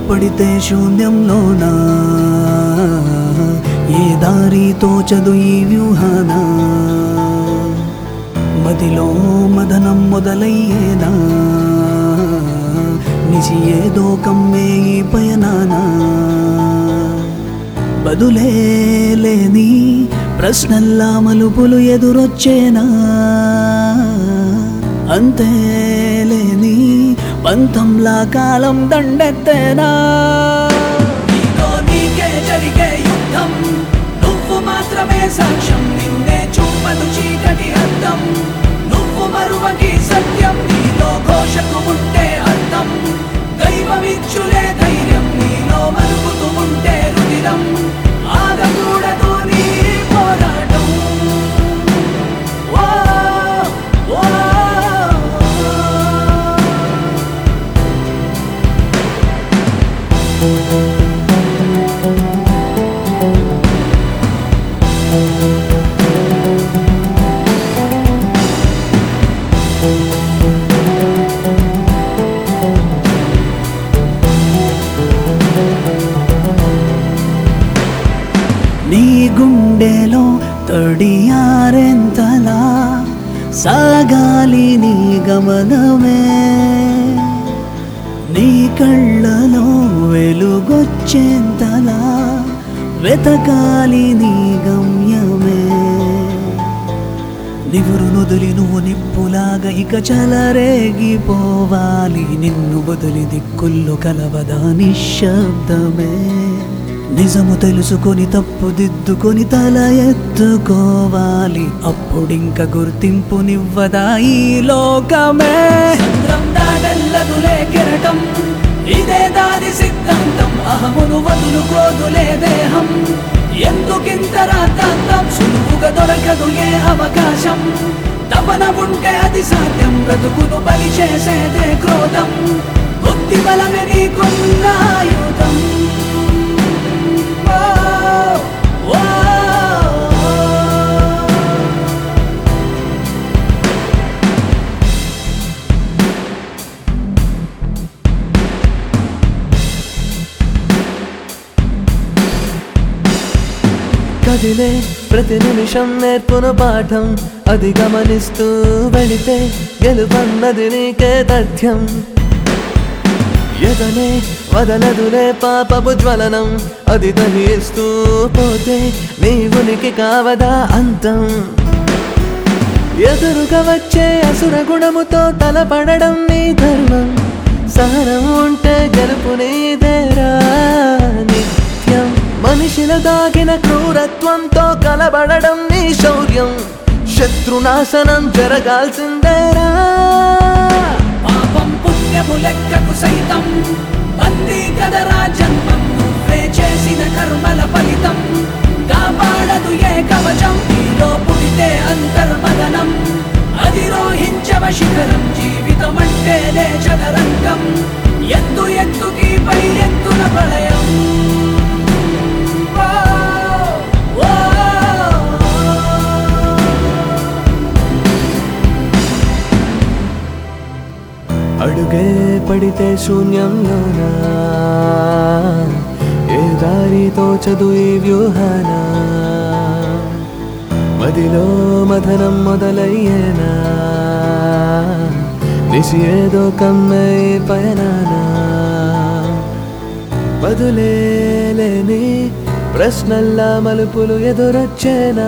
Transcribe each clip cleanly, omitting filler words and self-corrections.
పడితే శూన్యంలోనా ఏ దారి తోచదు ఈ వ్యూహాన మదిలో మదనం మొదలయ్యేనా నిసి ఏదో కమ్మే ఈ పయనాన బదులే లేని ప్రశ్నల్లా మలుపులు ఎదురొచ్చేనా అంతే లేని పంతంలా కాలం దండెత్తేనా నీతో నీకే జరిగే యుద్ధం నువ్వు మాత్రమే సాక్ష్యం నిన్నే చూపదు చీకటి అర్థం నువ్వు మరువకి సత్యం నీలో ఘోషకు ఉంటే అర్థం దైవమిచ్చులే ధైర్యం నీలో మరుగుతూ ఉంటే రుధిరం ఆగకూడదు నీ పోరాటం నీ గుండెలో తడియారెంతలా సాగాలి నీ గమనమే నీ కళ్ళలో వెలుగొచ్చేంతలా వెతకాలి నీ గమ్యమే నివురు నొదిలి నువ్వు నిప్పులాగా ఇక చలరేగిపోవాలి నిన్ను బదులి దిక్కుల్లో కలవదా నిశ్శబ్దమే నిజము తెలుసుకొని తప్పు దిద్దుకొని తల ఎత్తుకోవాలి అప్పుడింక గుర్తింపునివ్వదా ఈ లోకమే దాడెల్లదులే కెరటం ఇదే దాని సిద్ధాంతం అహమును వదులుకోదులే దేహం ఎందుకింత రాద్ధాంతం సులువుగా దొరకదు ఏ అవకాశం తపన ఉంటే అది సాధ్యం బ్రతుకును బలి చేసేదే క్రోధం బుద్ధి బలమే నీకున్న ఆయుధం కదిలే ప్రతి నిమిషం నేర్పును పాఠం అది గమనిస్తూ వెళితే గెలుపన్నది నీకే తథ్యం ఎదనే వదలదులే పాపపు జ్వలనం అది దహిస్తూ పోతే నీ ఉనికి కావదా అంతం ఎదురుగా వచ్చే అసుర గుణముతో తలపడడం నీ ధర్మం సహనం ఉంటే గెలుపు నీదేరా నిత్యం మనిషిల దాగిన క్రూరత్వంతో కలబడడం నీ శౌర్యం శత్రునాశనం జరగాల్సిందేరా పాపం పుణ్యము లెక్కకు సైతం బందీ కదరా జన్మం నువ్వే చేసిన కర్మల ఫలితం కాపాడదు ఏ కవచం నీలో పుడితే అంతర్మదనం అధిరోహించవ శిఖరం జీవితం అంటేనే చదరంగం ఎత్తు ఎత్తుకి పై ఎత్తున ప్రళయం అడుగే పడితే శూన్యంలోనా ఏ దారి తోచదు ఈ వ్యూహాన మదిలో మథనం మొదలయ్యేనా నిసి ఏదో కమ్మే పయనాన బదులే లేని ప్రశ్నల్లా మలుపులు ఎదురొచ్చేనా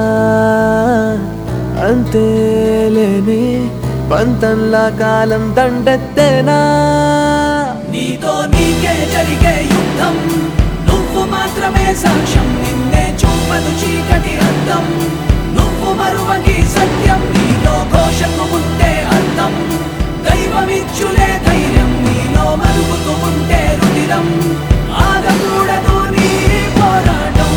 అంతే లేని పంతంలా కాలం దండెత్తేనా నీతో నీకే జరిగే యుద్ధం నువ్వు మాత్రమే సాక్ష్యం నిన్నే చూపదు చీకటి అర్థం నువ్వు మరువకి సత్యం నీలో ఘోషకు ఉంటే అర్థం దైవమిచ్చులే ధైర్యం నీలో మరుగుతూ ఉంటే రుధిరం ఆగకూడదు నీ పోరాటం